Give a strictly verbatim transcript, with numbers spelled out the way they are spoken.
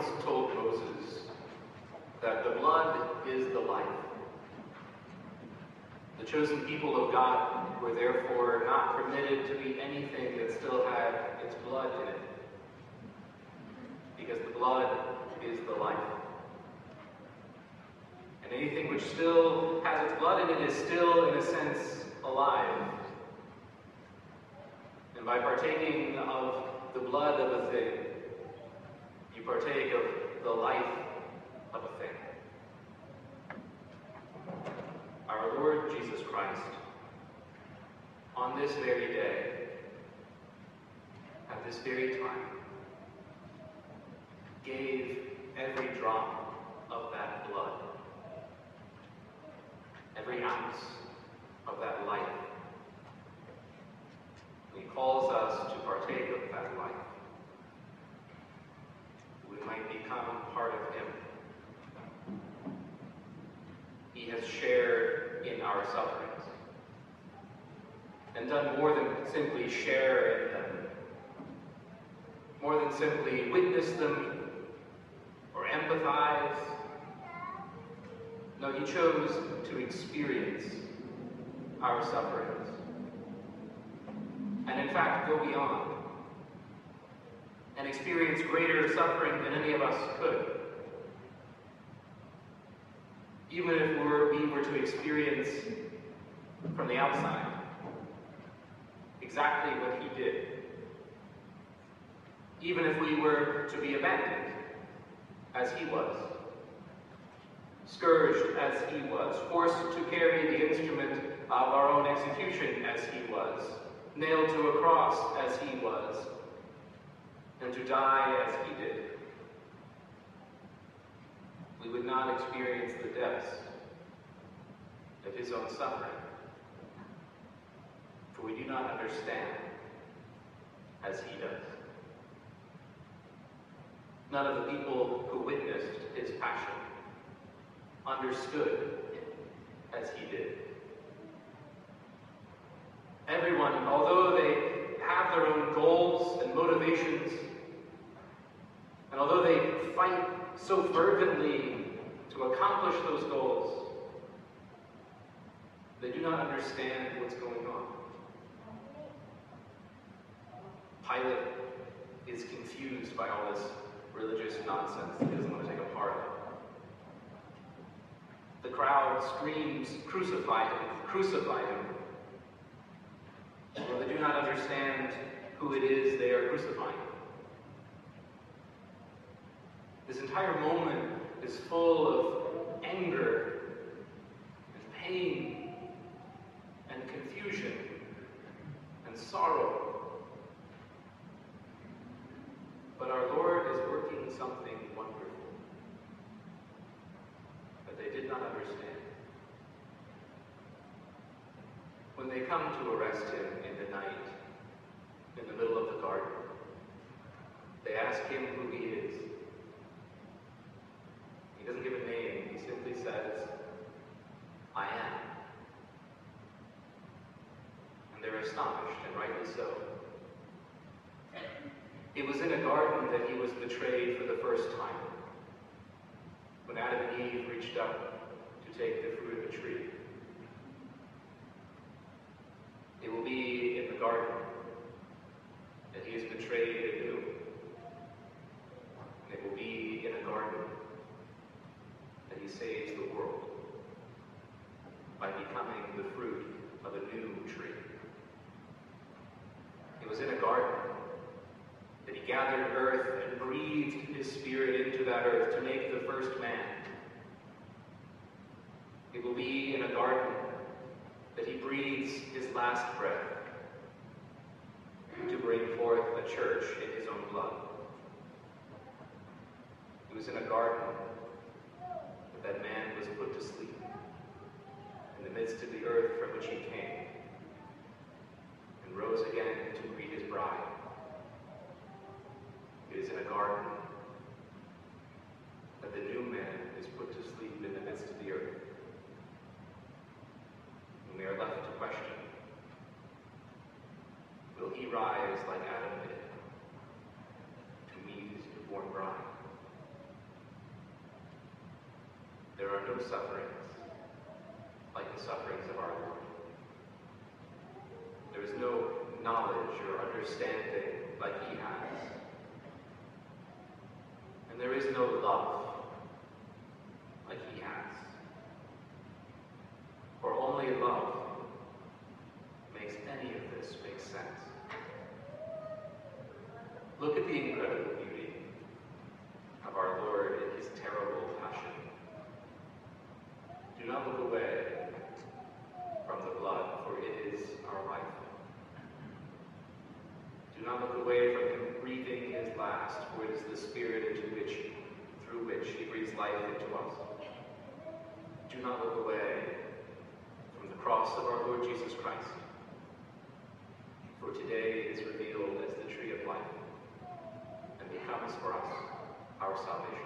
once told Moses that the blood is the life. The chosen people of God were therefore not permitted to eat anything that still had its blood in it, because the blood is the life. And anything which still has its blood in it is still, in a sense, alive. And by partaking of the blood of a thing, you partake of the life of a thing. Our Lord Jesus Christ, on this very day, at this very time, gave every drop of that blood, every ounce of that life. He calls us to partake of that life. We might become part of him. He has shared in our sufferings and done more than simply share in them, more than simply witness them or empathize. No, he chose to experience our sufferings, and in fact go beyond and experience greater suffering than any of us could. Even if we're, we were to experience from the outside exactly what he did. Even if we were to be abandoned as he was, scourged as he was, forced to carry the instrument of our own execution as he was, nailed to a cross as he was, and to die as he did, we would not experience the depths of his own suffering, for we do not understand as he does. None of the people who witnessed his passion understood as he did. Everyone, although they have their own goals and motivations, and although they fight so fervently to accomplish those goals, they do not understand what's going on. Pilate is confused by all this religious nonsense that he doesn't want to take a part of. The crowd screams, "Crucify him, crucify him." Well, they do not understand who it is they are crucifying. This entire moment is full of anger and pain and confusion and sorrow. But our Lord is working something wonderful that they did not understand. When they come to arrest him in the night, in the middle of the garden, they ask him who he is. He doesn't give a name, he simply says, "I am." And they're astonished, and rightly so. It was in a garden that he was betrayed for the first time, when Adam and Eve reached up to take the fruit of a tree. It will be in the garden that he is betrayed anew. And it will be in a garden that he saves the world by becoming the fruit of a new tree. It was in a garden that he gathered earth and breathed his spirit into that earth to make the first man. It will be in a garden that he breathes his last breath to bring forth a church in his own blood. It was in a garden that that man was put to sleep in the midst of the earth from which he came and rose again to greet his bride. It is in a garden that the new man is put to sleep in the midst of the earth. And we are left to question, will he rise like Adam did to meet his newborn bride? are no sufferings like the sufferings of our Lord. There is no knowledge or understanding like he has. And there is no love like he has. For only love makes any of this make sense. Look at the incredible beauty of our Lord in his terrible passion. Do not look away from the blood, for it is our life. Do not look away from him breathing his last, for it is the Spirit into which, through which he breathes life into us. Do not look away from the cross of our Lord Jesus Christ, for today it is revealed as the tree of life, and becomes for us our salvation.